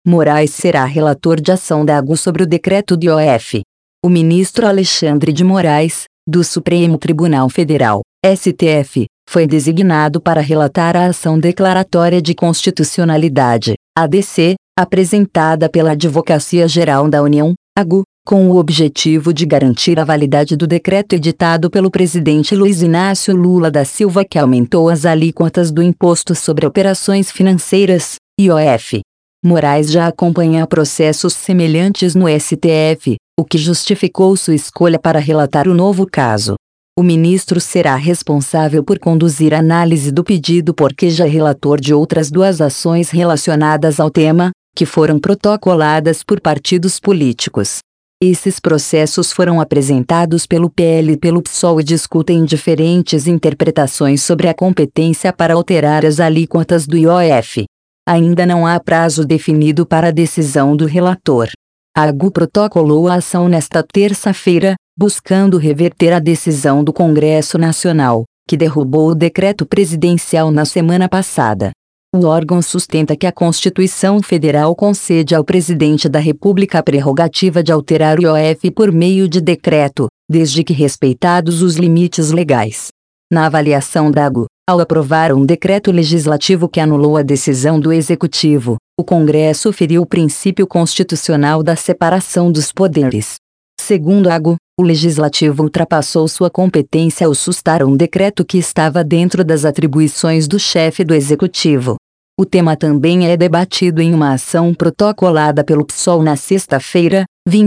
Moraes será relator de ação da AGU sobre o decreto do IOF. O ministro Alexandre de Moraes, do Supremo Tribunal Federal, STF, foi designado para relatar a ação declaratória de constitucionalidade, ADC, apresentada pela Advocacia Geral da União, AGU, com o objetivo de garantir a validade do decreto editado pelo presidente Luiz Inácio Lula da Silva que aumentou as alíquotas do Imposto sobre Operações Financeiras, IOF. Moraes já acompanha processos semelhantes no STF, o que justificou sua escolha para relatar o novo caso. O ministro será responsável por conduzir a análise do pedido porque já é relator de outras duas ações relacionadas ao tema, que foram protocoladas por partidos políticos. Esses processos foram apresentados pelo PL e pelo PSOL e discutem diferentes interpretações sobre a competência para alterar as alíquotas do IOF. Ainda não há prazo definido para a decisão do relator. A AGU protocolou a ação nesta terça-feira, buscando reverter a decisão do Congresso Nacional, que derrubou o decreto presidencial na semana passada. O órgão sustenta que a Constituição Federal concede ao presidente da República a prerrogativa de alterar o IOF por meio de decreto, desde que respeitados os limites legais. Na avaliação da AGU, ao aprovar um decreto legislativo que anulou a decisão do Executivo, o Congresso feriu o princípio constitucional da separação dos poderes. Segundo a AGU, o Legislativo ultrapassou sua competência ao sustar um decreto que estava dentro das atribuições do chefe do Executivo. O tema também é debatido em uma ação protocolada pelo PSOL na sexta-feira,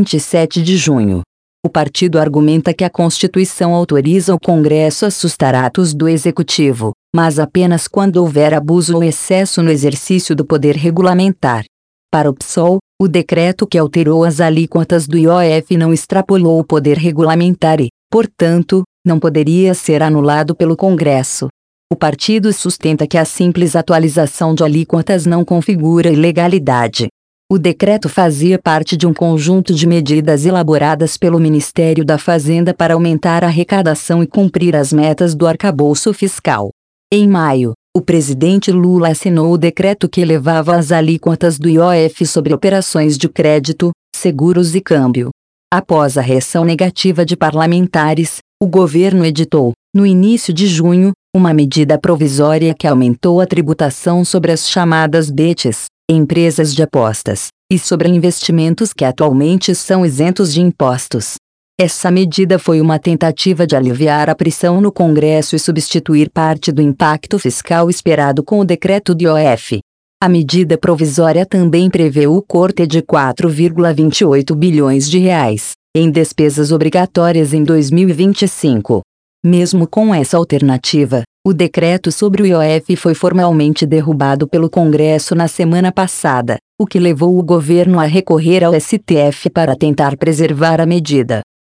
27 de junho. O partido argumenta que a Constituição autoriza o Congresso a sustar atos do Executivo, mas apenas quando houver abuso ou excesso no exercício do poder regulamentar. Para o PSOL, o decreto que alterou as alíquotas do IOF não extrapolou o poder regulamentar e, portanto, não poderia ser anulado pelo Congresso. O partido sustenta que a simples atualização de alíquotas não configura ilegalidade. O decreto fazia parte de um conjunto de medidas elaboradas pelo Ministério da Fazenda para aumentar a arrecadação e cumprir as metas do arcabouço fiscal. Em maio, o presidente Lula assinou o decreto que elevava as alíquotas do IOF sobre operações de crédito, seguros e câmbio. Após a reação negativa de parlamentares, o governo editou, no início de junho, uma medida provisória que aumentou a tributação sobre as chamadas BETs, empresas de apostas, e sobre investimentos que atualmente são isentos de impostos. Essa medida foi uma tentativa de aliviar a pressão no Congresso e substituir parte do impacto fiscal esperado com o decreto do IOF. A medida provisória também prevê o corte de 4,28 bilhões de reais em despesas obrigatórias em 2025. Mesmo com essa alternativa, o decreto sobre o IOF foi formalmente derrubado pelo Congresso na semana passada, o que levou o governo a recorrer ao STF para tentar preservar a medida.